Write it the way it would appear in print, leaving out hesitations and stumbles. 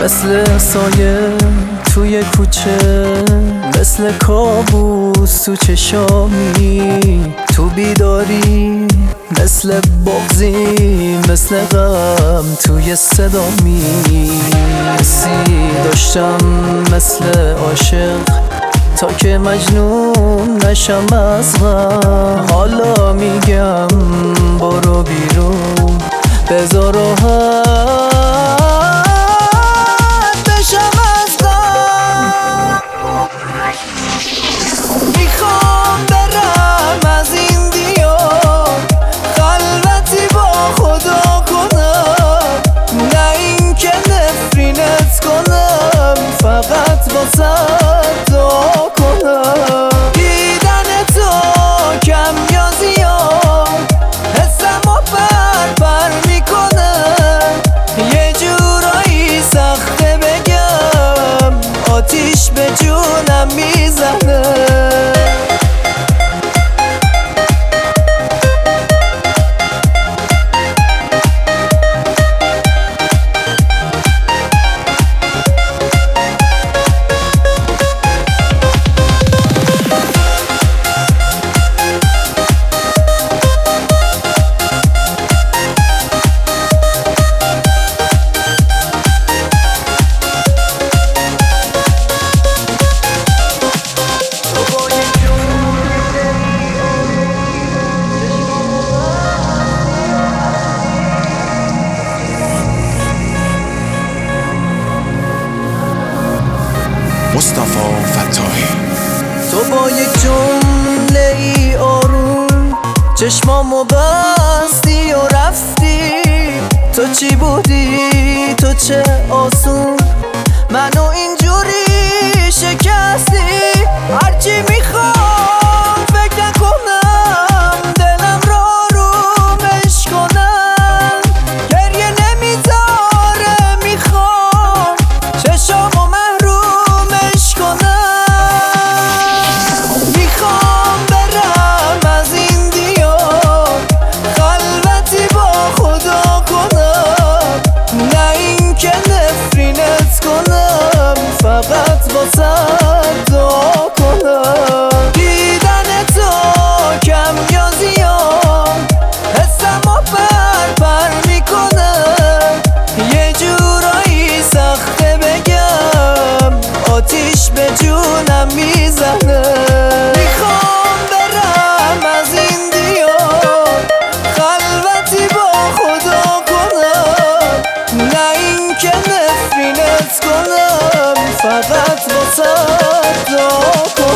مثل سایه توی کوچه، مثل کابوس تو چشامی، تو بیداری مثل بغضی، مثل غم توی صدامی. حسی داشتم مثل عاشق تا که مجنون نشم از غم. حالا میگم برو بیرون بذار راحت بشم از غم. میخوام برم از این دیار، خلوتی با خدا کنم، نه این که نفرینت کنم، فقط واسه دعا کنم. دیدن تو کم یا زیاد حسمو پر میکنه، یه جورایی سخته بگم آتیش به جونم میزنه. مصطفی فتاحی تو با یک جمله ای آروم چشمامو بستی و رفتی. تو چی بودی تو چه آسون منو اینجوری شکستی. هرچی میخوام فکر نکنم، دلم رو آرومش کنم، گریه نمیذاره میخوام چشامو محرومش کنم. میخوام برم از این دیار، خلوتی با خدا کنم، نه این که نفرینت کنم، فقط واسه دعا کنم. دیدن تو کم یا زیاد حسمو پر میکنه، یه جورایی سخته بگم آتیش به جونم میزنه. میخوام برم از این دیار، خلوتی با خدا کنم، نه این که نفرینت کنم، فقط واسه دعا کنم.